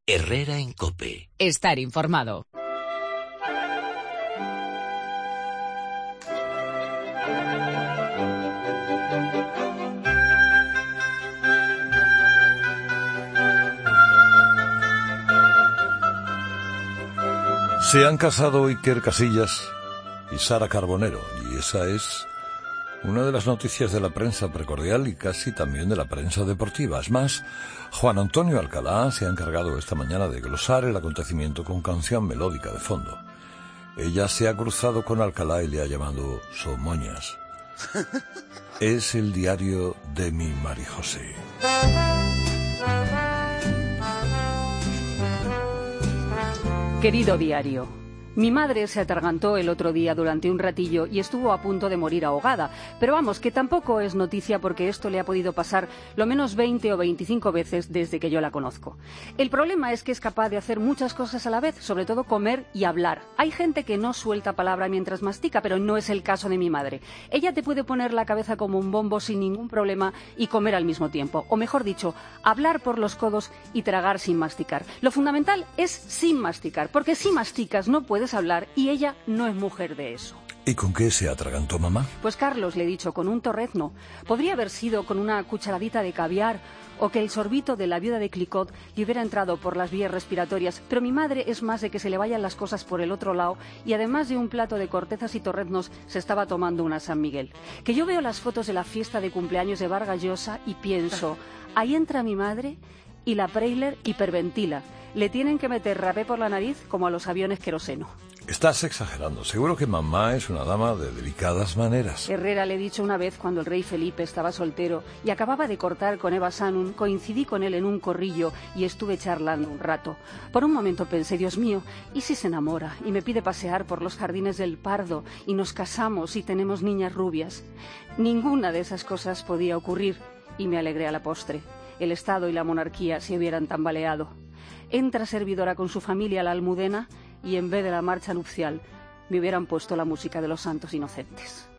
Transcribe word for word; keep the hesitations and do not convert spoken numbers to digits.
Herrera en COPE. Estar informado. Se han casado Iker Casillas y Sara Carbonero, y esa es una de las noticias de la prensa precordial y casi también de la prensa deportiva. Es más, Juan Antonio Alcalá se ha encargado esta mañana de glosar el acontecimiento con canción melódica de fondo. Ella se ha cruzado con Alcalá y le ha llamado Somoñas. Es el diario de mi Marijosé. Querido diario, mi madre se atragantó el otro día durante un ratillo y estuvo a punto de morir ahogada. Pero vamos, que tampoco es noticia porque esto le ha podido pasar lo menos veinte o veinticinco veces desde que yo la conozco. El problema es que es capaz de hacer muchas cosas a la vez, sobre todo comer y hablar. Hay gente que no suelta palabra mientras mastica, pero no es el caso de mi madre. Ella te puede poner la cabeza como un bombo sin ningún problema y comer al mismo tiempo. O mejor dicho, hablar por los codos y tragar sin masticar. Lo fundamental es sin masticar, porque si masticas no puedes hablar y ella no es mujer de eso. ¿Y con qué se atragantó mamá? Pues Carlos, le he dicho, con un torrezno. Podría haber sido con una cucharadita de caviar o que el sorbito de la viuda de Clicquot le hubiera entrado por las vías respiratorias, pero mi madre es más de que se le vayan las cosas por el otro lado y además de un plato de cortezas y torreznos se estaba tomando una San Miguel. Que yo veo las fotos de la fiesta de cumpleaños de Vargas Llosa y pienso, ahí entra mi madre y la Preisler hiperventila. Le tienen que meter rapé por la nariz como a los aviones queroseno. Estás exagerando. Seguro que mamá es una dama de delicadas maneras. Herrera, le he dicho una vez cuando el rey Felipe estaba soltero y acababa de cortar con Eva Sanun, coincidí con él en un corrillo y estuve charlando un rato. Por un momento pensé, Dios mío, ¿y si se enamora y me pide pasear por los jardines del Pardo y nos casamos y tenemos niñas rubias? Ninguna de esas cosas podía ocurrir y me alegré a la postre. El Estado y la monarquía se hubieran tambaleado. Entra servidora con su familia a la Almudena y en vez de la marcha nupcial me hubieran puesto la música de los santos inocentes.